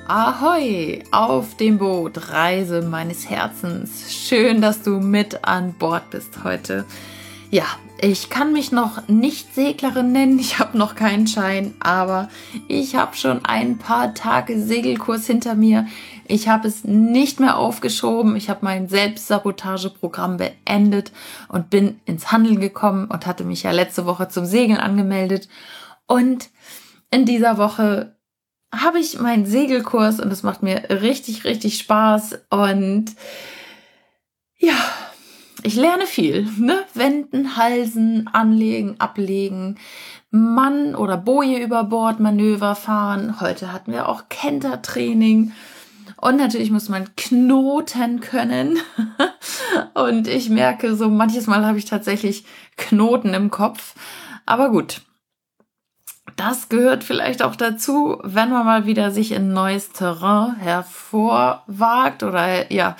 Ahoi, auf dem Boot, Reise meines Herzens. Schön, dass du mit an Bord bist heute. Ja, ich kann mich noch nicht Seglerin nennen, ich habe noch keinen Schein, aber ich habe schon ein paar Tage Segelkurs hinter mir. Ich habe es nicht mehr aufgeschoben, ich habe mein Selbstsabotageprogramm beendet und bin ins Handeln gekommen und hatte mich ja letzte Woche zum Segeln angemeldet. Und in dieser Woche habe ich meinen Segelkurs und es macht mir richtig, richtig Spaß und ja, ich lerne viel, ne? Wenden, halsen, anlegen, ablegen, Mann- oder Boje über Bord, Manöver fahren. Heute hatten wir auch Kentertraining und natürlich muss man knoten können und ich merke so, manches Mal habe ich tatsächlich Knoten im Kopf, aber gut. Das gehört vielleicht auch dazu, wenn man mal wieder sich in neues Terrain hervorwagt oder ja,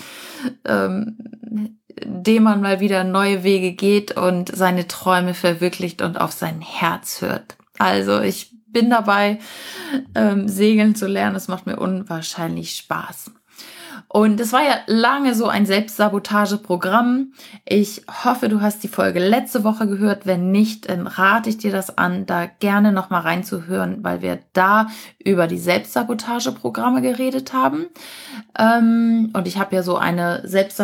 dem man mal wieder neue Wege geht und seine Träume verwirklicht und auf sein Herz hört. Also ich bin dabei, segeln zu lernen. Es macht mir unwahrscheinlich Spaß. Und es war ja lange so ein Selbstsabotageprogramm. Ich hoffe, du hast die Folge letzte Woche gehört. Wenn nicht, dann rate ich dir das an, da gerne nochmal reinzuhören, weil wir da über die Selbstsabotageprogramme geredet haben. Und ich habe ja so eine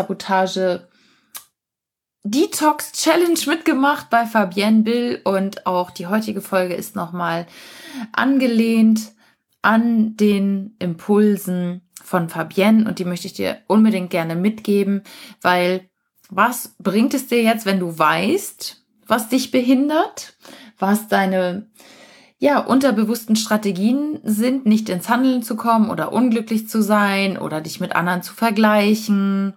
Selbstsabotage-Detox-Challenge mitgemacht bei Fabienne Bill. Und auch die heutige Folge ist nochmal angelehnt an den Impulsen von Fabienne und die möchte ich dir unbedingt gerne mitgeben, weil was bringt es dir jetzt, wenn du weißt, was dich behindert, was deine unterbewussten Strategien sind, nicht ins Handeln zu kommen oder unglücklich zu sein oder dich mit anderen zu vergleichen,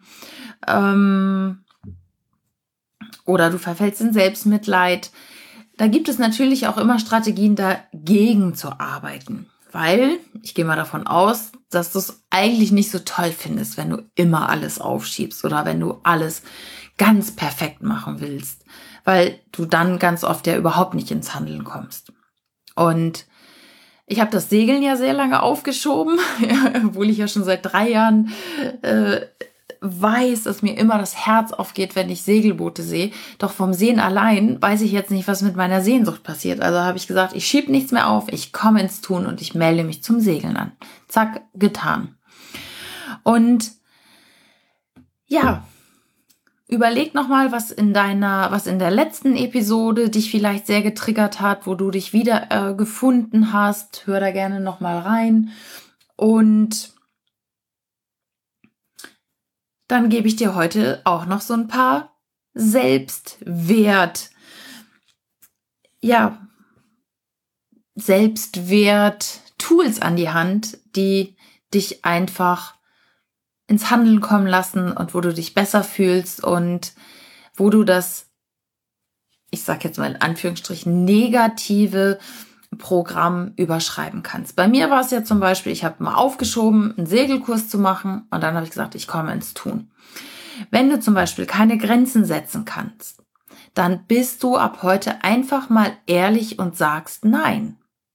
oder du verfällst in Selbstmitleid. Da gibt es natürlich auch immer Strategien, dagegen zu arbeiten. Weil, ich gehe mal davon aus, dass du es eigentlich nicht so toll findest, wenn du immer alles aufschiebst oder wenn du alles ganz perfekt machen willst, weil du dann ganz oft ja überhaupt nicht ins Handeln kommst. Und ich habe das Segeln ja sehr lange aufgeschoben, obwohl ich ja schon seit 3 Jahren weiß, dass mir immer das Herz aufgeht, wenn ich Segelboote sehe. Doch vom Sehen allein weiß ich jetzt nicht, was mit meiner Sehnsucht passiert. Also habe ich gesagt, ich schiebe nichts mehr auf, ich komme ins Tun und ich melde mich zum Segeln an. Zack, getan. Und ja, überleg nochmal, was in der letzten Episode dich vielleicht sehr getriggert hat, wo du dich wieder gefunden hast. Hör da gerne nochmal rein. Und dann gebe ich dir heute auch noch so ein paar Selbstwert-Tools an die Hand, die dich einfach ins Handeln kommen lassen und wo du dich besser fühlst und wo du das, ich sag jetzt mal in Anführungsstrichen, negative Programm überschreiben kannst. Bei mir war es ja zum Beispiel, ich habe mal aufgeschoben, einen Segelkurs zu machen und dann habe ich gesagt, ich komme ins Tun. Wenn du zum Beispiel keine Grenzen setzen kannst, dann bist du ab heute einfach mal ehrlich und sagst Nein.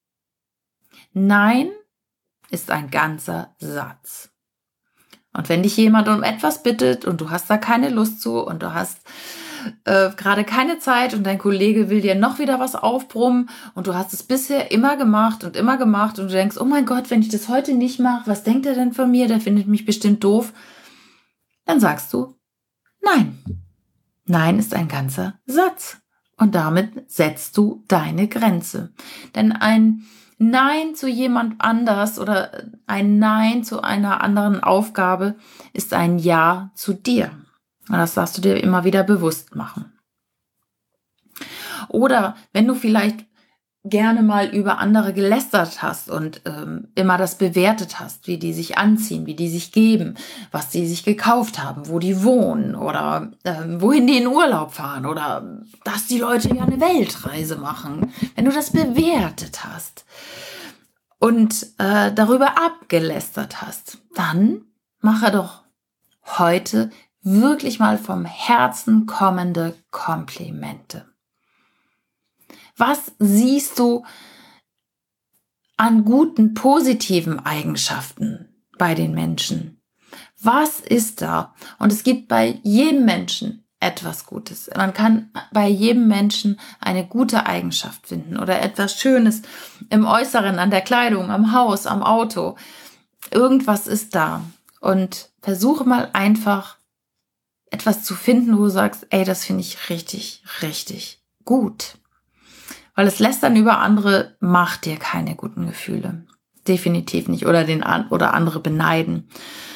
Nein ist ein ganzer Satz. Und wenn dich jemand um etwas bittet und du hast da keine Lust zu und du hast gerade keine Zeit und dein Kollege will dir noch wieder was aufbrummen und du hast es bisher immer gemacht und du denkst, oh mein Gott, wenn ich das heute nicht mache, was denkt er denn von mir? Der findet mich bestimmt doof. Dann sagst du Nein. Nein ist ein ganzer Satz. Und damit setzt du deine Grenze. Denn ein Nein zu jemand anders oder ein Nein zu einer anderen Aufgabe ist ein Ja zu dir. Und das darfst du dir immer wieder bewusst machen. Oder wenn du vielleicht gerne mal über andere gelästert hast und immer das bewertet hast, wie die sich anziehen, wie die sich geben, was die sich gekauft haben, wo die wohnen oder wohin die in Urlaub fahren oder dass die Leute ja eine Weltreise machen. Wenn du das bewertet hast und darüber abgelästert hast, dann mache doch heute wirklich mal vom Herzen kommende Komplimente. Was siehst du an guten, positiven Eigenschaften bei den Menschen? Was ist da? Und es gibt bei jedem Menschen etwas Gutes. Man kann bei jedem Menschen eine gute Eigenschaft finden oder etwas Schönes im Äußeren, an der Kleidung, am Haus, am Auto. Irgendwas ist da. Und versuche mal einfach etwas zu finden, wo du sagst, ey, das finde ich richtig, richtig gut. Weil es Lästern über andere macht dir keine guten Gefühle. Definitiv nicht. Oder andere beneiden.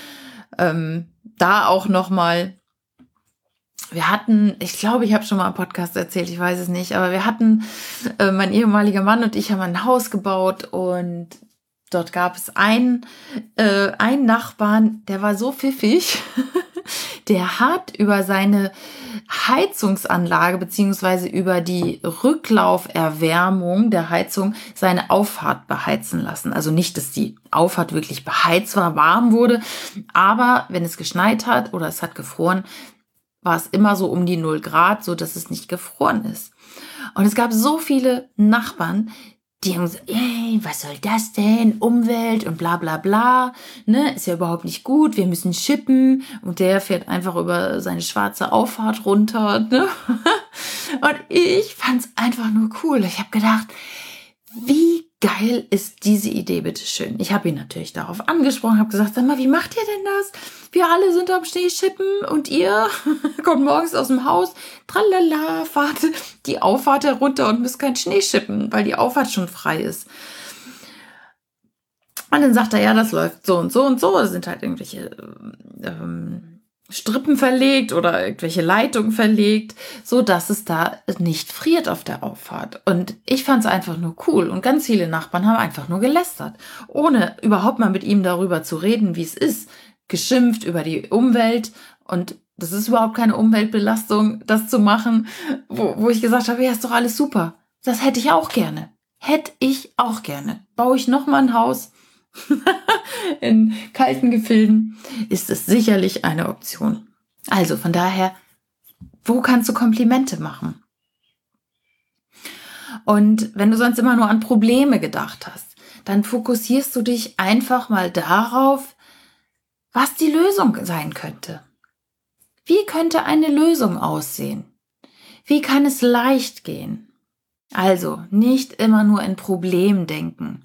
Da auch nochmal, wir hatten, ich glaube, ich habe schon mal einen Podcast erzählt, ich weiß es nicht, aber wir hatten, mein ehemaliger Mann und ich haben ein Haus gebaut und dort gab es einen Nachbarn, der war so pfiffig, der hat über seine Heizungsanlage beziehungsweise über die Rücklauferwärmung der Heizung seine Auffahrt beheizen lassen. Also nicht, dass die Auffahrt wirklich beheizt war, warm wurde, aber wenn es geschneit hat oder es hat gefroren, war es immer so um die 0 Grad, so dass es nicht gefroren ist. Und es gab so viele Nachbarn, die haben gesagt, ey, was soll das denn? Umwelt und bla bla bla, ne, ist ja überhaupt nicht gut, wir müssen chippen. Und der fährt einfach über seine schwarze Auffahrt runter, ne? Und ich fand's einfach nur cool. Ich habe gedacht, wie geil ist diese Idee, bitteschön. Ich habe ihn natürlich darauf angesprochen, habe gesagt, sag mal, wie macht ihr denn das? Wir alle sind am Schneeschippen und ihr kommt morgens aus dem Haus, tralala, fahrt die Auffahrt herunter und müsst kein Schnee schippen, weil die Auffahrt schon frei ist. Und dann sagt er, ja, das läuft so und so und so. Da sind halt irgendwelche Strippen verlegt oder irgendwelche Leitungen verlegt, so dass es da nicht friert auf der Auffahrt. Und ich fand es einfach nur cool. Und ganz viele Nachbarn haben einfach nur gelästert, ohne überhaupt mal mit ihm darüber zu reden, wie es ist. Geschimpft über die Umwelt. Und das ist überhaupt keine Umweltbelastung, das zu machen, wo ich gesagt habe, ja, ist doch alles super. Das hätte ich auch gerne. Hätte ich auch gerne. Baue ich noch mal ein Haus in kalten Gefilden, ist es sicherlich eine Option. Also von daher, wo kannst du Komplimente machen? Und wenn du sonst immer nur an Probleme gedacht hast, dann fokussierst du dich einfach mal darauf, was die Lösung sein könnte. Wie könnte eine Lösung aussehen? Wie kann es leicht gehen? Also nicht immer nur in Problemen denken.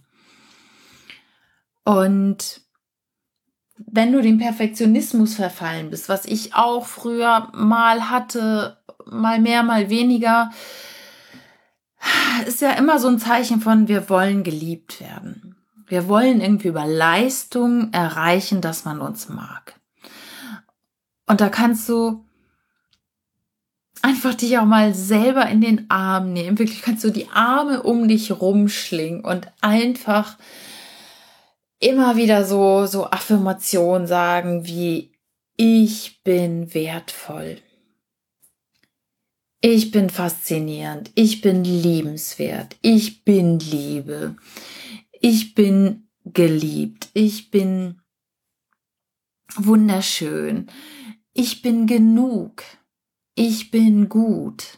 Und wenn du dem Perfektionismus verfallen bist, was ich auch früher mal hatte, mal mehr, mal weniger, ist ja immer so ein Zeichen von, wir wollen geliebt werden. Wir wollen irgendwie über Leistung erreichen, dass man uns mag. Und da kannst du einfach dich auch mal selber in den Arm nehmen. Wirklich kannst du die Arme um dich rumschlingen und einfach immer wieder so Affirmationen sagen wie, ich bin wertvoll. Ich bin faszinierend. Ich bin liebenswert. Ich bin Liebe. Ich bin geliebt. Ich bin wunderschön. Ich bin genug. Ich bin gut.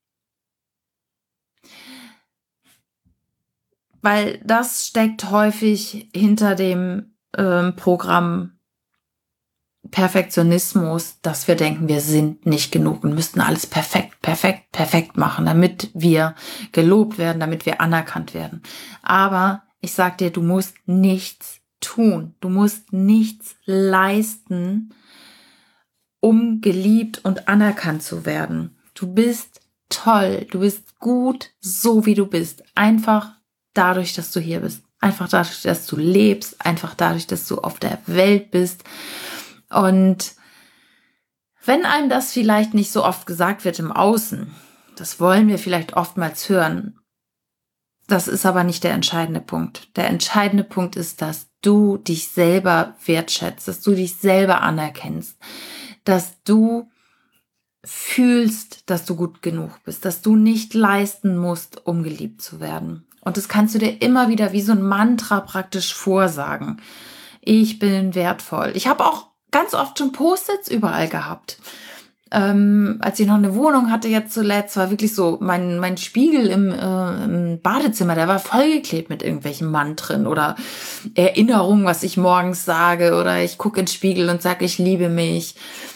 Weil das steckt häufig hinter dem Programm Perfektionismus, dass wir denken, wir sind nicht genug und müssten alles perfekt machen, damit wir gelobt werden, damit wir anerkannt werden. Aber ich sag dir, du musst nichts tun. Du musst nichts leisten, um geliebt und anerkannt zu werden. Du bist toll. Du bist gut, so wie du bist. Einfach dadurch, dass du hier bist. Einfach dadurch, dass du lebst. Einfach dadurch, dass du auf der Welt bist. Und wenn einem das vielleicht nicht so oft gesagt wird im Außen, das wollen wir vielleicht oftmals hören, das ist aber nicht der entscheidende Punkt. Der entscheidende Punkt ist, dass du dich selber wertschätzt, dass du dich selber anerkennst, dass du fühlst, dass du gut genug bist, dass du nicht leisten musst, um geliebt zu werden. Und das kannst du dir immer wieder wie so ein Mantra praktisch vorsagen. Ich bin wertvoll. Ich habe auch ganz oft schon Post-its überall gehabt. als ich noch eine Wohnung hatte jetzt zuletzt, war wirklich so, mein Spiegel im Badezimmer, der war vollgeklebt mit irgendwelchen Mantren oder Erinnerungen, was ich morgens sage, oder ich gucke ins Spiegel und sage, ich liebe mich,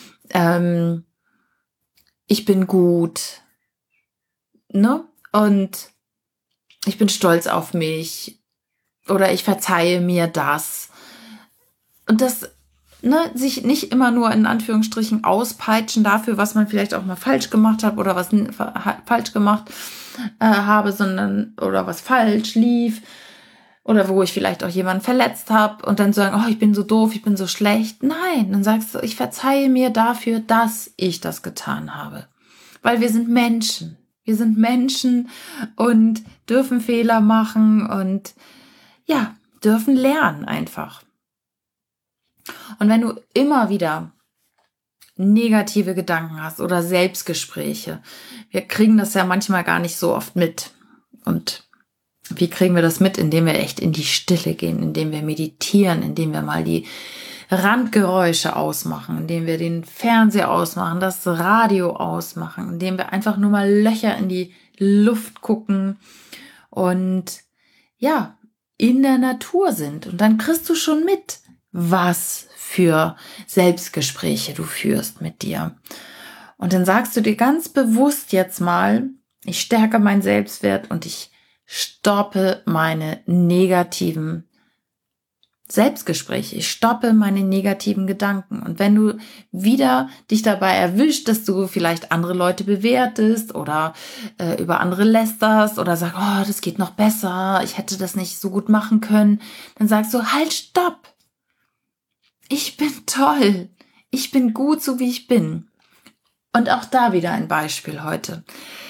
ich bin gut, ne? Und ich bin stolz auf mich oder ich verzeihe mir das. Und das, ne, sich nicht immer nur in Anführungsstrichen auspeitschen dafür, was man vielleicht auch mal falsch gemacht hat oder was falsch gemacht habe, sondern oder was falsch lief oder wo ich vielleicht auch jemanden verletzt habe und dann sagen, oh, ich bin so doof, ich bin so schlecht. Nein, dann sagst du, ich verzeihe mir dafür, dass ich das getan habe. Weil wir sind Menschen. Wir sind Menschen und dürfen Fehler machen und ja, dürfen lernen einfach. Und wenn du immer wieder negative Gedanken hast oder Selbstgespräche, wir kriegen das ja manchmal gar nicht so oft mit. Und wie kriegen wir das mit? Indem wir echt in die Stille gehen, indem wir meditieren, indem wir mal die Randgeräusche ausmachen, indem wir den Fernseher ausmachen, das Radio ausmachen, indem wir einfach nur mal Löcher in die Luft gucken und ja, in der Natur sind. Und dann kriegst du schon mit, was für Selbstgespräche du führst mit dir. Und dann sagst du dir ganz bewusst jetzt mal, ich stärke meinen Selbstwert und ich stoppe meine negativen Selbstgespräche. Ich stoppe meine negativen Gedanken. Und wenn du wieder dich dabei erwischt, dass du vielleicht andere Leute bewertest oder über andere lästerst oder sagst, oh, das geht noch besser, ich hätte das nicht so gut machen können, dann sagst du, halt, stopp. Ich bin toll. Ich bin gut, so wie ich bin. Und auch da wieder ein Beispiel heute.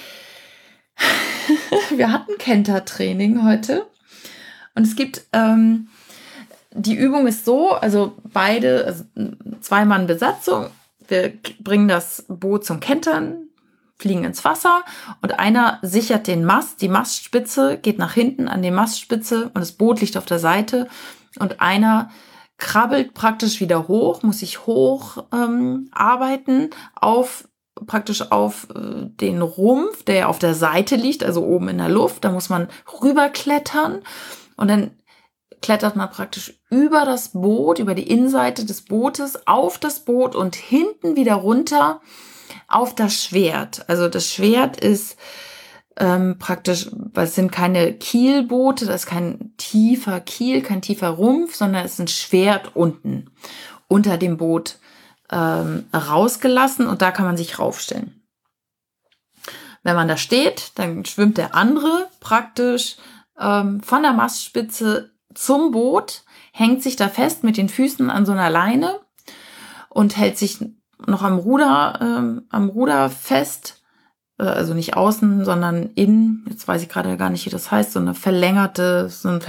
Wir hatten Kenter-Training heute und es gibt, die Übung ist so, also zwei Mann Besatzung, wir bringen das Boot zum Kentern, fliegen ins Wasser und einer sichert den Mast, die Mastspitze geht nach hinten an die Mastspitze und das Boot liegt auf der Seite und einer krabbelt praktisch wieder hoch, muss sich hoch arbeiten auf den Rumpf, der auf der Seite liegt, also oben in der Luft. Da muss man rüberklettern und dann klettert man praktisch über das Boot, über die Innenseite des Bootes, auf das Boot und hinten wieder runter auf das Schwert. Also das Schwert ist praktisch, weil es sind keine Kielboote, das ist kein tiefer Kiel, kein tiefer Rumpf, sondern es ist ein Schwert unten unter dem Boot rausgelassen und da kann man sich raufstellen. Wenn man da steht, dann schwimmt der andere praktisch von der Mastspitze zum Boot, hängt sich da fest mit den Füßen an so einer Leine und hält sich noch am Ruder fest, also nicht außen, sondern innen. Jetzt weiß ich gerade gar nicht, wie das heißt, so ein verlängerter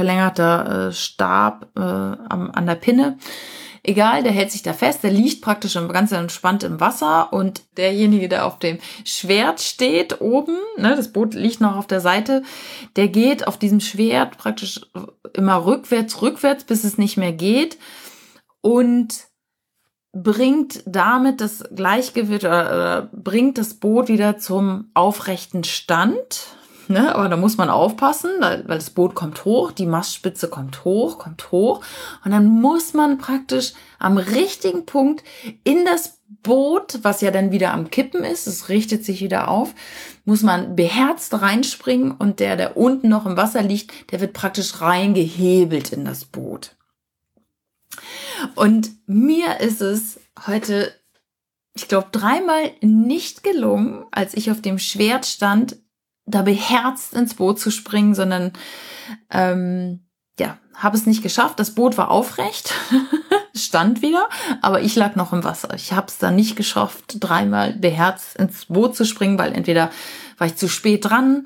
Stab an der Pinne. Egal, der hält sich da fest, der liegt praktisch ganz entspannt im Wasser und derjenige, der auf dem Schwert steht oben, ne, das Boot liegt noch auf der Seite, der geht auf diesem Schwert praktisch immer rückwärts, bis es nicht mehr geht und bringt damit das Gleichgewicht oder bringt das Boot wieder zum aufrechten Stand. Ne, aber da muss man aufpassen, weil das Boot kommt hoch, die Mastspitze kommt hoch und dann muss man praktisch am richtigen Punkt in das Boot, was ja dann wieder am Kippen ist, es richtet sich wieder auf, muss man beherzt reinspringen und der unten noch im Wasser liegt, der wird praktisch reingehebelt in das Boot. Und mir ist es heute, ich glaube, 3-mal nicht gelungen, als ich auf dem Schwert stand, da beherzt ins Boot zu springen, sondern habe es nicht geschafft. Das Boot war aufrecht, stand wieder, aber ich lag noch im Wasser. Ich habe es dann nicht geschafft, 3-mal beherzt ins Boot zu springen, weil entweder war ich zu spät dran.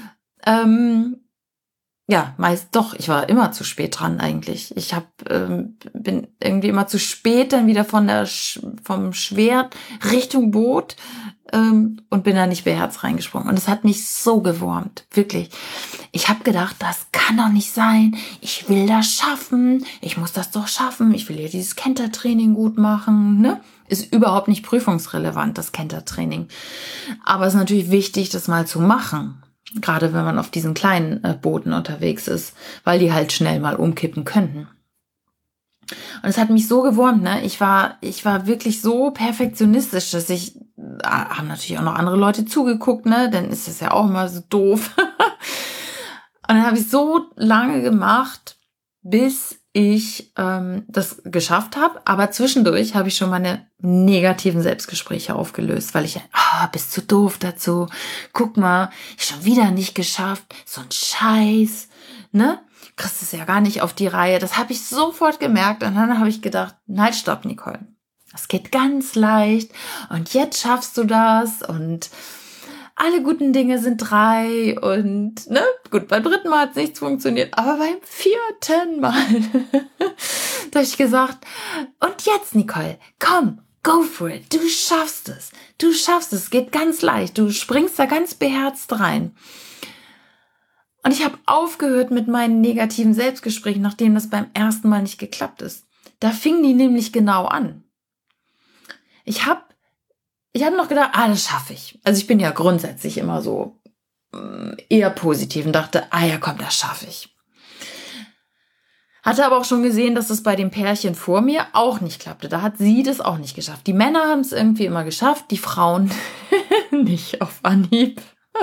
Ich war immer zu spät dran eigentlich. Ich bin irgendwie immer zu spät dann wieder vom Schwert Richtung Boot und bin da nicht beherzt reingesprungen. Und es hat mich so gewurmt, wirklich. Ich habe gedacht, das kann doch nicht sein. Ich will das schaffen. Ich muss das doch schaffen. Ich will ja dieses Kentertraining gut machen. Ne? Ist überhaupt nicht prüfungsrelevant, das Kentertraining. Aber es ist natürlich wichtig, das mal zu machen. Gerade wenn man auf diesen kleinen Booten unterwegs ist, weil die halt schnell mal umkippen könnten. Und es hat mich so gewurmt, ne? Ich war wirklich so perfektionistisch, dass haben natürlich auch noch andere Leute zugeguckt, ne? Dann ist das ja auch immer so doof. Und dann habe ich so lange gemacht, bis ich das geschafft habe. Aber zwischendurch habe ich schon meine negativen Selbstgespräche aufgelöst, weil ich, bist du doof dazu? Guck mal, ich schon wieder nicht geschafft. So ein Scheiß, ne? Kriegst es ja gar nicht auf die Reihe. Das habe ich sofort gemerkt. Und dann habe ich gedacht, nein, stopp, Nicole. Das geht ganz leicht. Und jetzt schaffst du das. Und alle guten Dinge sind 3. Und, ne, gut, beim 3. Mal hat nichts funktioniert. Aber beim 4. Mal, da habe ich gesagt, und jetzt, Nicole, komm, go for it. Du schaffst es. Du schaffst es. Es geht ganz leicht. Du springst da ganz beherzt rein. Und ich habe aufgehört mit meinen negativen Selbstgesprächen, nachdem das beim 1. Mal nicht geklappt ist. Da fingen die nämlich genau an. Ich habe noch gedacht, das schaffe ich. Also ich bin ja grundsätzlich immer so eher positiv und dachte, ja komm, das schaffe ich. Hatte aber auch schon gesehen, dass es bei dem Pärchen vor mir auch nicht klappte. Da hat sie das auch nicht geschafft. Die Männer haben es irgendwie immer geschafft, die Frauen nicht auf Anhieb.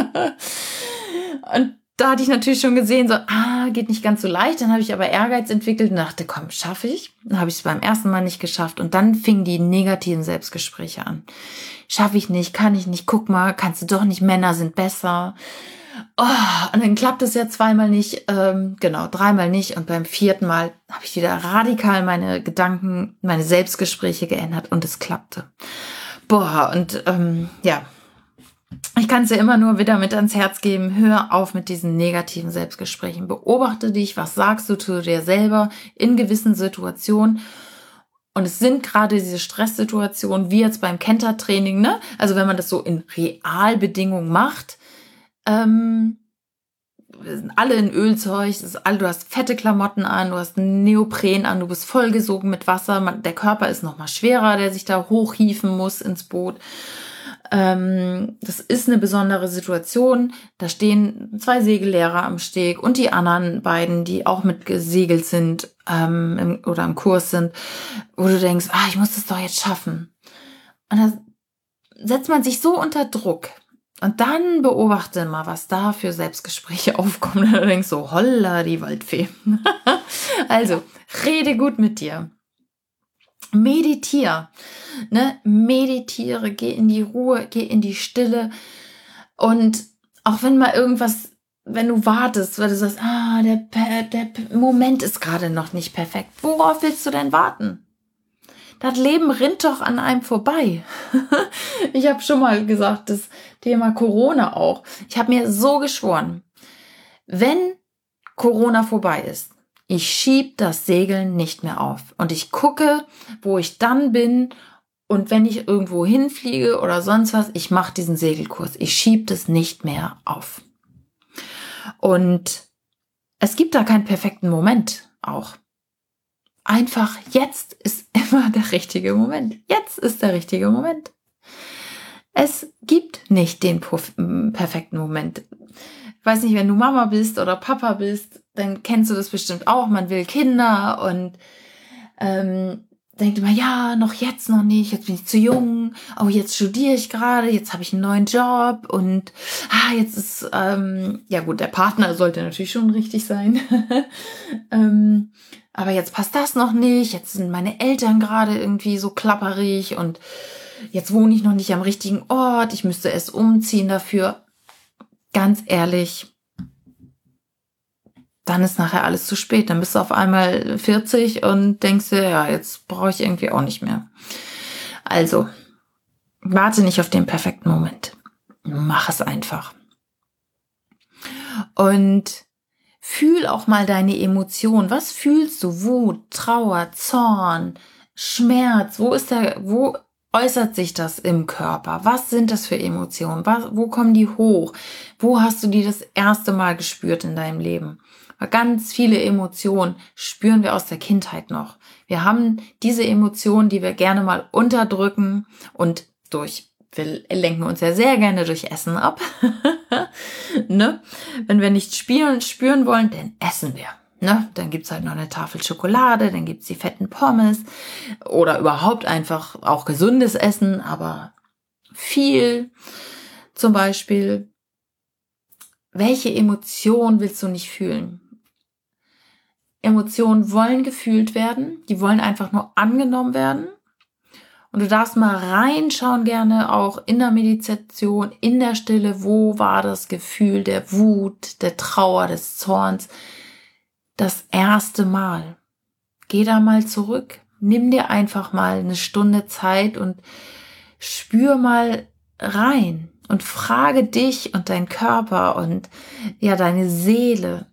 Und da hatte ich natürlich schon gesehen, so, geht nicht ganz so leicht. Dann habe ich aber Ehrgeiz entwickelt und dachte, komm, schaffe ich. Dann habe ich es beim 1. Mal nicht geschafft. Und dann fingen die negativen Selbstgespräche an. Schaffe ich nicht, kann ich nicht, guck mal, kannst du doch nicht, Männer sind besser. Und dann klappt es ja 2-mal nicht, 3-mal nicht. Und beim 4. Mal habe ich wieder radikal meine Gedanken, meine Selbstgespräche geändert und es klappte. Ich kann es dir immer nur wieder mit ans Herz geben, hör auf mit diesen negativen Selbstgesprächen. Beobachte dich, was sagst du zu dir selber in gewissen Situationen. Und es sind gerade diese Stresssituationen, wie jetzt beim Kentertraining, ne? Also wenn man das so in Realbedingungen macht, wir sind alle in Ölzeug, du hast fette Klamotten an, du hast Neopren an, du bist vollgesogen mit Wasser, der Körper ist noch mal schwerer, der sich da hochhieven muss ins Boot. Das ist eine besondere Situation. Da stehen 2 Segellehrer am Steg und die anderen beiden, die auch mit gesegelt sind oder im Kurs sind, wo du denkst, ich muss das doch jetzt schaffen. Und da setzt man sich so unter Druck. Und dann beobachte mal, was da für Selbstgespräche aufkommen. Und du denkst so, holla die Waldfee. Also, rede gut mit dir. Meditiere, geh in die Ruhe, geh in die Stille und auch wenn mal wenn du wartest, weil du sagst, der Moment ist gerade noch nicht perfekt, worauf willst du denn warten? Das Leben rinnt doch an einem vorbei. Ich habe schon mal gesagt, das Thema Corona auch. Ich habe mir so geschworen, wenn Corona vorbei ist, ich schieb das Segeln nicht mehr auf und ich gucke, wo ich dann bin und wenn ich irgendwo hinfliege oder sonst was, ich mache diesen Segelkurs. Ich schieb das nicht mehr auf. Und es gibt da keinen perfekten Moment auch. Einfach jetzt ist immer der richtige Moment. Jetzt ist der richtige Moment. Es gibt nicht den perfekten Moment. Ich weiß nicht, wenn du Mama bist oder Papa bist, dann kennst du das bestimmt auch. Man will Kinder und denkt immer, noch nicht, jetzt bin ich zu jung. Jetzt studiere ich gerade, jetzt habe ich einen neuen Job und jetzt ist, der Partner sollte natürlich schon richtig sein. Aber jetzt passt das noch nicht, jetzt sind meine Eltern gerade irgendwie so klapperig und jetzt wohne ich noch nicht am richtigen Ort, ich müsste erst umziehen dafür. Ganz ehrlich, dann ist nachher alles zu spät. Dann bist du auf einmal 40 und denkst dir, jetzt brauche ich irgendwie auch nicht mehr. Also, warte nicht auf den perfekten Moment. Mach es einfach. Und fühl auch mal deine Emotionen. Was fühlst du? Wut, Trauer, Zorn, Schmerz? Wo äußert sich das im Körper? Was sind das für Emotionen? Wo kommen die hoch? Wo hast du die das erste Mal gespürt in deinem Leben? Weil ganz viele Emotionen spüren wir aus der Kindheit noch. Wir haben diese Emotionen, die wir gerne mal unterdrücken und wir lenken uns ja sehr gerne durch Essen ab. Ne? Wenn wir nicht spüren wollen, dann essen wir. Ne? Dann gibt's halt noch eine Tafel Schokolade, dann gibt's die fetten Pommes oder überhaupt einfach auch gesundes Essen, aber viel. Zum Beispiel, welche Emotion willst du nicht fühlen? Emotionen wollen gefühlt werden, die wollen einfach nur angenommen werden. Und du darfst mal reinschauen gerne auch in der Meditation, in der Stille, wo war das Gefühl der Wut, der Trauer, des Zorns das erste Mal. Geh da mal zurück, nimm dir einfach mal eine Stunde Zeit und spür mal rein und frage dich und dein Körper und ja deine Seele,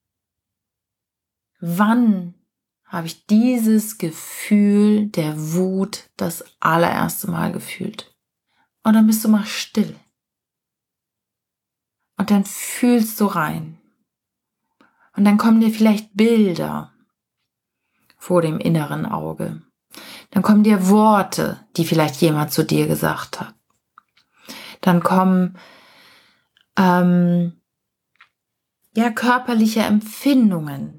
wann habe ich dieses Gefühl der Wut das allererste Mal gefühlt. Und dann bist du mal still. Und dann fühlst du rein. Und dann kommen dir vielleicht Bilder vor dem inneren Auge. Dann kommen dir Worte, die vielleicht jemand zu dir gesagt hat. Dann kommen körperliche Empfindungen.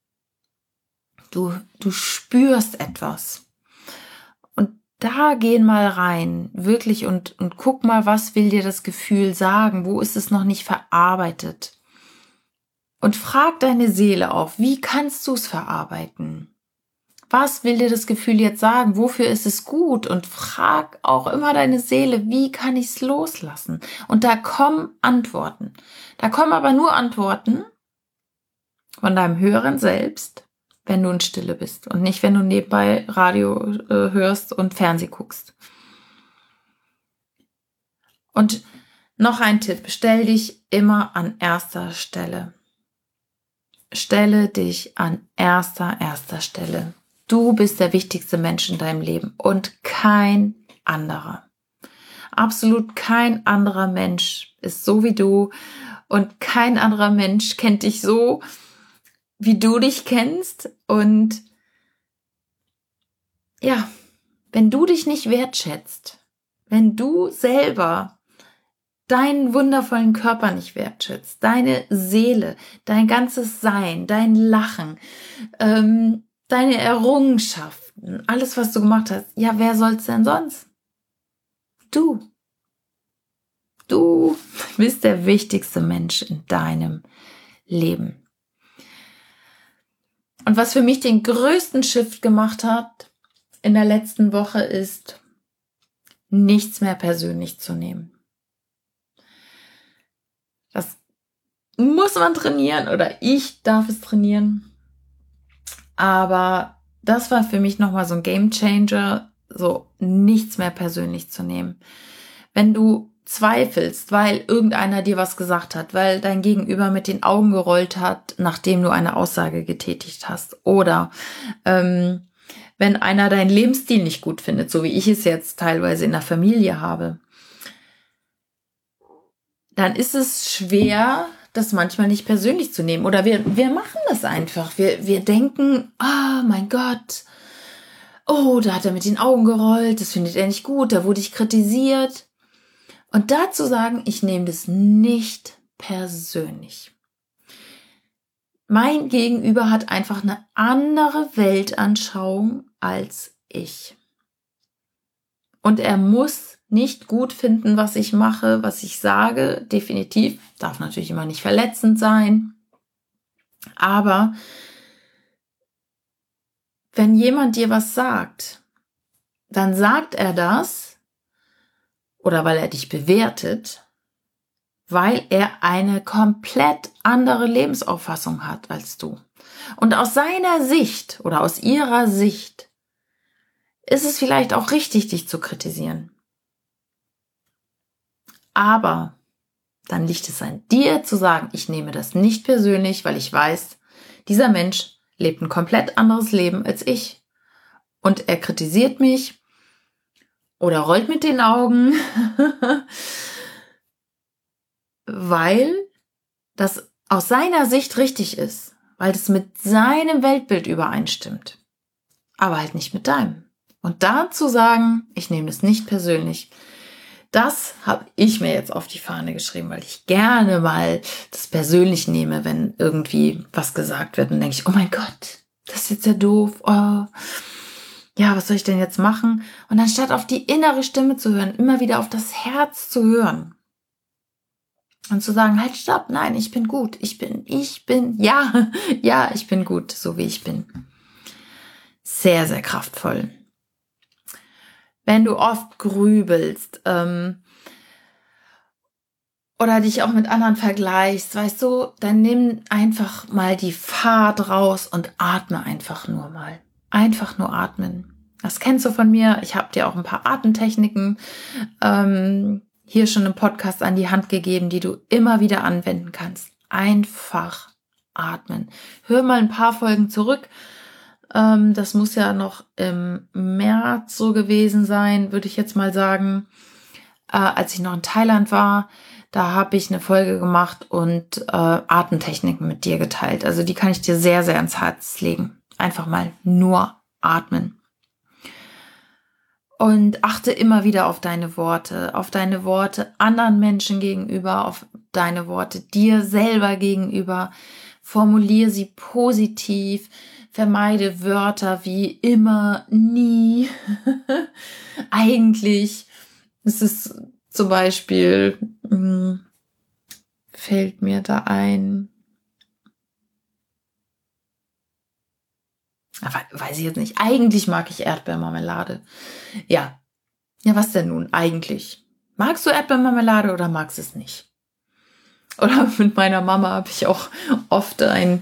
Du spürst etwas. Und da gehen mal rein, wirklich, und guck mal, was will dir das Gefühl sagen? Wo ist es noch nicht verarbeitet? Und frag deine Seele auf, wie kannst du es verarbeiten? Was will dir das Gefühl jetzt sagen? Wofür ist es gut? Und frag auch immer deine Seele, wie kann ich es loslassen? Und da kommen Antworten. Da kommen aber nur Antworten von deinem höheren Selbst, wenn du in Stille bist und nicht, wenn du nebenbei Radio hörst und Fernseh guckst. Und noch ein Tipp, stell dich immer an erster Stelle. Stelle dich an erster Stelle. Du bist der wichtigste Mensch in deinem Leben und kein anderer. Absolut kein anderer Mensch ist so wie du und kein anderer Mensch kennt dich so, wie du dich kennst. Und ja, wenn du dich nicht wertschätzt, wenn du selber deinen wundervollen Körper nicht wertschätzt, deine Seele, dein ganzes Sein, dein Lachen, deine Errungenschaften, alles, was du gemacht hast, ja, wer soll's denn sonst? Du. Du bist der wichtigste Mensch in deinem Leben. Und was für mich den größten Shift gemacht hat in der letzten Woche ist, nichts mehr persönlich zu nehmen. Das muss man trainieren oder ich darf es trainieren. Aber das war für mich nochmal so ein Gamechanger, so nichts mehr persönlich zu nehmen. Wenn du zweifelst, weil irgendeiner dir was gesagt hat, weil dein Gegenüber mit den Augen gerollt hat, nachdem du eine Aussage getätigt hast, oder wenn einer deinen Lebensstil nicht gut findet, so wie ich es jetzt teilweise in der Familie habe, dann ist es schwer, das manchmal nicht persönlich zu nehmen. Oder wir machen das einfach. Wir denken, oh mein Gott, oh, da hat er mit den Augen gerollt, das findet er nicht gut, da wurde ich kritisiert. Und dazu sagen, ich nehme das nicht persönlich. Mein Gegenüber hat einfach eine andere Weltanschauung als ich. Und er muss nicht gut finden, was ich mache, was ich sage, definitiv. Darf natürlich immer nicht verletzend sein. Aber wenn jemand dir was sagt, dann sagt er das, oder weil er dich bewertet, weil er eine komplett andere Lebensauffassung hat als du. Und aus seiner Sicht oder aus ihrer Sicht ist es vielleicht auch richtig, dich zu kritisieren. Aber dann liegt es an dir zu sagen, ich nehme das nicht persönlich, weil ich weiß, dieser Mensch lebt ein komplett anderes Leben als ich. Und er kritisiert mich oder rollt mit den Augen, weil das aus seiner Sicht richtig ist, weil das mit seinem Weltbild übereinstimmt, aber halt nicht mit deinem. Und dazu sagen, ich nehme das nicht persönlich, das habe ich mir jetzt auf die Fahne geschrieben, weil ich gerne mal das persönlich nehme, wenn irgendwie was gesagt wird. Dann denke ich, oh mein Gott, das ist jetzt ja doof. Oh. Ja, was soll ich denn jetzt machen? Und anstatt auf die innere Stimme zu hören, immer wieder auf das Herz zu hören und zu sagen, halt, stopp, nein, ich bin gut, ich bin, ja, ich bin gut, so wie ich bin. Sehr, sehr kraftvoll. Wenn du oft grübelst oder dich auch mit anderen vergleichst, weißt du, dann nimm einfach mal die Fahrt raus und atme einfach nur mal. Einfach nur atmen. Das kennst du von mir. Ich habe dir auch ein paar Atemtechniken hier schon im Podcast an die Hand gegeben, die du immer wieder anwenden kannst. Einfach atmen. Hör mal ein paar Folgen zurück. Das muss ja noch im März so gewesen sein, würde ich jetzt mal sagen, als ich noch in Thailand war. Da habe ich eine Folge gemacht und Atemtechniken mit dir geteilt. Also die kann ich dir sehr, sehr ans Herz legen. Einfach mal nur atmen. Und achte immer wieder auf deine Worte anderen Menschen gegenüber, auf deine Worte dir selber gegenüber. Formuliere sie positiv. Vermeide Wörter wie immer, nie, eigentlich. Es ist zum Beispiel, fällt mir da ein, weiß ich jetzt nicht, eigentlich mag ich Erdbeermarmelade. Ja, was denn nun eigentlich? Magst du Erdbeermarmelade oder magst du es nicht? Oder mit meiner Mama habe ich auch oft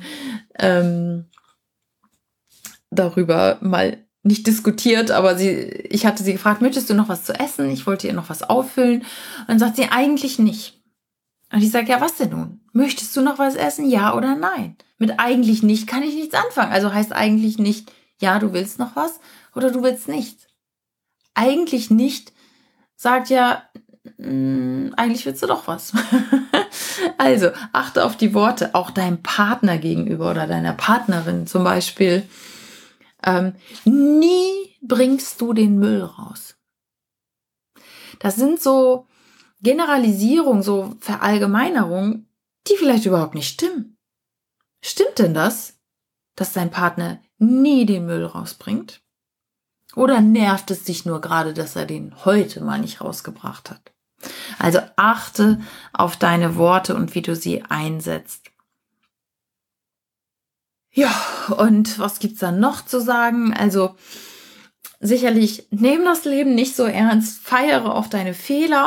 darüber mal nicht diskutiert, aber ich hatte sie gefragt, möchtest du noch was zu essen? Ich wollte ihr noch was auffüllen. Und dann sagt sie, eigentlich nicht. Und ich sage, ja, was denn nun? Möchtest du noch was essen? Ja oder nein? Mit eigentlich nicht kann ich nichts anfangen. Also heißt eigentlich nicht, ja, du willst noch was oder du willst nichts. Eigentlich nicht sagt ja, eigentlich willst du doch was. Also achte auf die Worte, auch deinem Partner gegenüber oder deiner Partnerin zum Beispiel. Nie bringst du den Müll raus. Das sind so Generalisierungen, so Verallgemeinerungen, die vielleicht überhaupt nicht stimmen. Stimmt denn das, dass dein Partner nie den Müll rausbringt? Oder nervt es dich nur gerade, dass er den heute mal nicht rausgebracht hat? Also achte auf deine Worte und wie du sie einsetzt. Ja, und was gibt's da noch zu sagen? Also sicherlich, nimm das Leben nicht so ernst, feiere auch deine Fehler.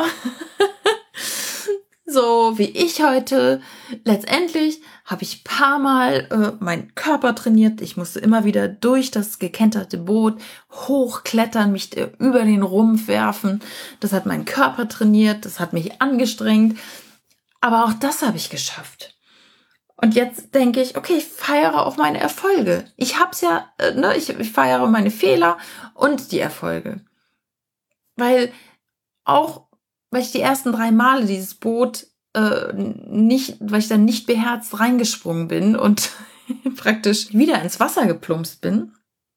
So wie ich heute. Letztendlich habe ich ein paar Mal meinen Körper trainiert. Ich musste immer wieder durch das gekenterte Boot hochklettern, mich über den Rumpf werfen. Das hat meinen Körper trainiert, das hat mich angestrengt. Aber auch das habe ich geschafft. Und jetzt denke ich, okay, ich feiere auch meine Erfolge. Ich hab's ja, ich feiere meine Fehler und die Erfolge. Weil ich die ersten 3 Male dieses Boot weil ich dann nicht beherzt reingesprungen bin und praktisch wieder ins Wasser geplumpst bin,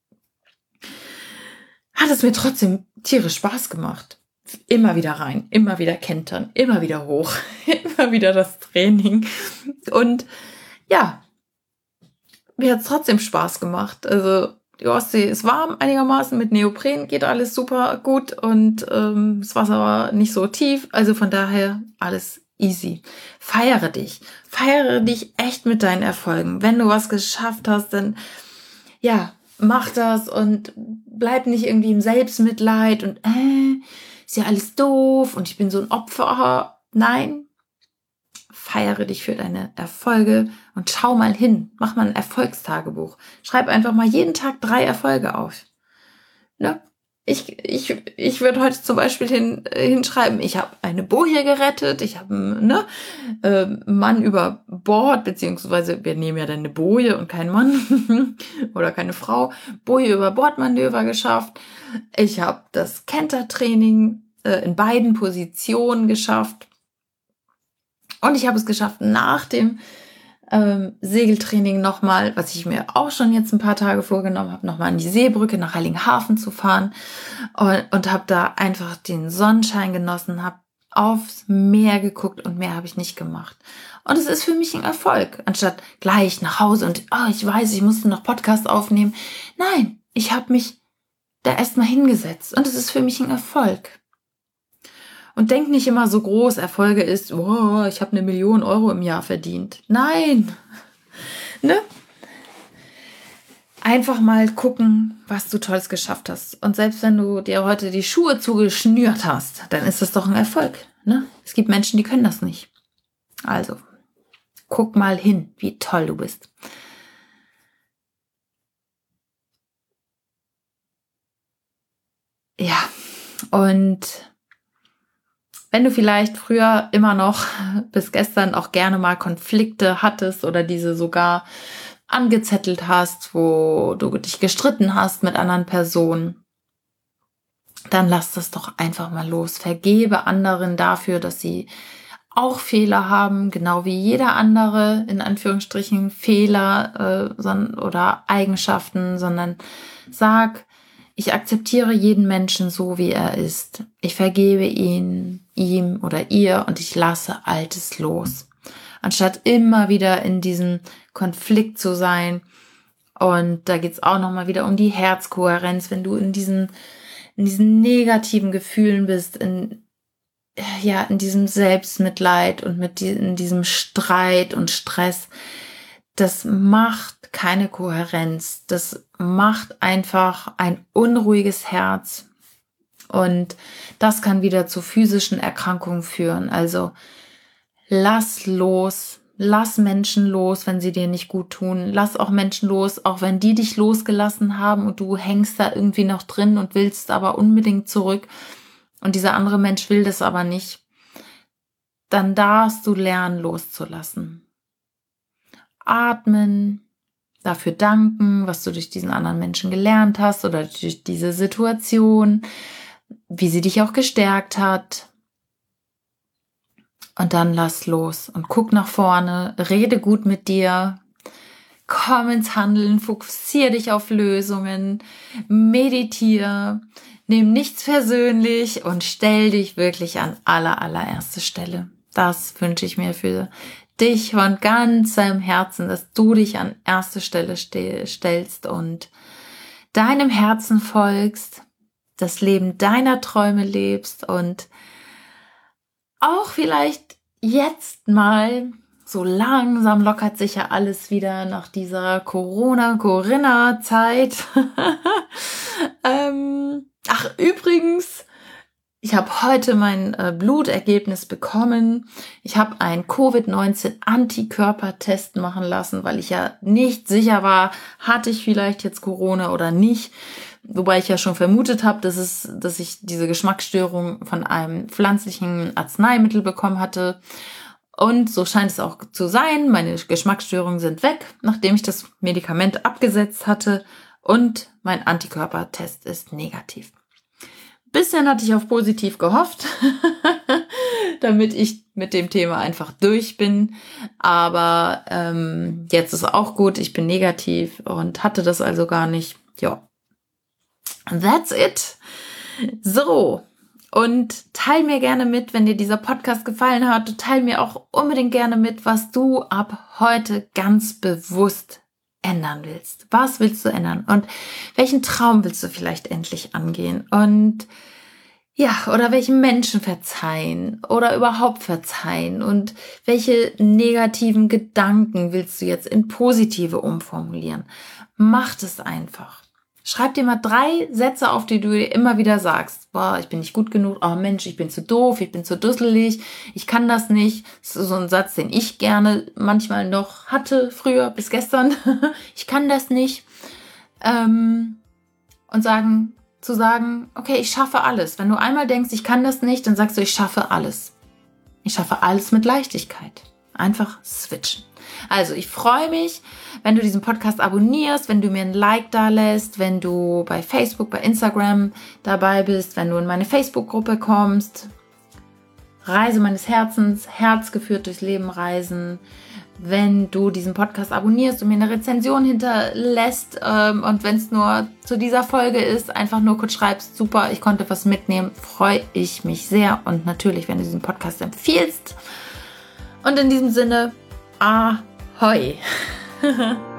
hat es mir trotzdem tierisch Spaß gemacht. Immer wieder rein, immer wieder kentern, immer wieder hoch, immer wieder das Training. Und ja, mir hat es trotzdem Spaß gemacht. Also die Ostsee ist warm einigermaßen, mit Neopren geht alles super gut und das Wasser war nicht so tief. Also von daher alles easy. Feiere dich echt mit deinen Erfolgen. Wenn du was geschafft hast, dann ja, mach das und bleib nicht irgendwie im Selbstmitleid und ist ja alles doof und ich bin so ein Opfer. Nein, feiere dich für deine Erfolge und schau mal hin. Mach mal ein Erfolgstagebuch. Schreib einfach mal jeden Tag 3 Erfolge auf. Ne? Ich würde heute zum Beispiel hinschreiben, ich habe eine Boje gerettet, ich habe einen Mann über Bord, beziehungsweise wir nehmen ja dann eine Boje und keinen Mann oder keine Frau, Boje über Bordmanöver geschafft. Ich habe das Kentertraining in beiden Positionen geschafft. Und ich habe es geschafft, nach dem Segeltraining nochmal, was ich mir auch schon jetzt ein paar Tage vorgenommen habe, nochmal an die Seebrücke nach Heiligenhafen zu fahren und habe da einfach den Sonnenschein genossen, habe aufs Meer geguckt und mehr habe ich nicht gemacht. Und es ist für mich ein Erfolg, anstatt gleich nach Hause und ich weiß, ich musste noch Podcast aufnehmen. Nein, ich habe mich da erstmal hingesetzt und es ist für mich ein Erfolg. Und denk nicht immer so groß, Erfolge ist, oh, ich habe 1 Million Euro im Jahr verdient. Nein, ne? Einfach mal gucken, was du Tolles geschafft hast. Und selbst wenn du dir heute die Schuhe zugeschnürt hast, dann ist das doch ein Erfolg, ne? Es gibt Menschen, die können das nicht. Also, guck mal hin, wie toll du bist. Ja, und wenn du vielleicht früher immer noch bis gestern auch gerne mal Konflikte hattest oder diese sogar angezettelt hast, wo du dich gestritten hast mit anderen Personen, dann lass das doch einfach mal los. Vergebe anderen dafür, dass sie auch Fehler haben, genau wie jeder andere, in Anführungsstrichen, Fehler oder Eigenschaften, sondern sag, ich akzeptiere jeden Menschen so, wie er ist. Ich vergebe ihn, ihm oder ihr und ich lasse Altes los. Anstatt immer wieder in diesem Konflikt zu sein. Und da geht's auch nochmal wieder um die Herzkohärenz, wenn du in diesen negativen Gefühlen bist, in diesem Selbstmitleid und in diesem Streit und Stress. Das macht keine Kohärenz. Das macht einfach ein unruhiges Herz. Und das kann wieder zu physischen Erkrankungen führen. Also lass los. Lass Menschen los, wenn sie dir nicht gut tun. Lass auch Menschen los, auch wenn die dich losgelassen haben und du hängst da irgendwie noch drin und willst aber unbedingt zurück. Und dieser andere Mensch will das aber nicht. Dann darfst du lernen, loszulassen. Atmen, dafür danken, was du durch diesen anderen Menschen gelernt hast oder durch diese Situation, wie sie dich auch gestärkt hat. Und dann lass los und guck nach vorne, rede gut mit dir, komm ins Handeln, fokussiere dich auf Lösungen, meditiere, nimm nichts persönlich und stell dich wirklich an allererste Stelle. Das wünsche ich mir für dich von ganzem Herzen, dass du dich an erste Stelle stellst und deinem Herzen folgst, das Leben deiner Träume lebst und auch vielleicht jetzt mal, so langsam lockert sich ja alles wieder nach dieser Corinna-Zeit. Übrigens, ich habe heute mein Blutergebnis bekommen. Ich habe einen Covid-19-Antikörpertest machen lassen, weil ich ja nicht sicher war, hatte ich vielleicht jetzt Corona oder nicht. Wobei ich ja schon vermutet habe, dass ich diese Geschmacksstörung von einem pflanzlichen Arzneimittel bekommen hatte. Und so scheint es auch zu sein. Meine Geschmacksstörungen sind weg, nachdem ich das Medikament abgesetzt hatte. Und mein Antikörpertest ist negativ. Bisher hatte ich auf positiv gehofft, damit ich mit dem Thema einfach durch bin. Aber jetzt ist auch gut, ich bin negativ und hatte das also gar nicht. Ja. That's it. So, und teil mir gerne mit, wenn dir dieser Podcast gefallen hat. Teil mir auch unbedingt gerne mit, was du ab heute ganz bewusst ändern willst. Was willst du ändern? Und welchen Traum willst du vielleicht endlich angehen? Und ja, oder welchen Menschen verzeihen oder überhaupt verzeihen? Und welche negativen Gedanken willst du jetzt in positive umformulieren? Mach es einfach. Schreib dir mal 3 Sätze auf, die du dir immer wieder sagst. Boah, ich bin nicht gut genug. Oh Mensch, ich bin zu doof, ich bin zu dusselig, ich kann das nicht. Das ist so ein Satz, den ich gerne manchmal noch hatte, früher bis gestern. Ich kann das nicht. Und sagen, zu sagen, okay, ich schaffe alles. Wenn du einmal denkst, ich kann das nicht, dann sagst du, ich schaffe alles. Ich schaffe alles mit Leichtigkeit. Einfach switchen. Also ich freue mich, wenn du diesen Podcast abonnierst, wenn du mir ein Like da lässt, wenn du bei Facebook, bei Instagram dabei bist, wenn du in meine Facebook-Gruppe kommst. Reise meines Herzens, Herz geführt durchs Leben reisen. Wenn du diesen Podcast abonnierst und mir eine Rezension hinterlässt und wenn es nur zu dieser Folge ist, einfach nur kurz schreibst, super, ich konnte was mitnehmen, freue ich mich sehr. Und natürlich, wenn du diesen Podcast empfiehlst. Und in diesem Sinne, Ahoi!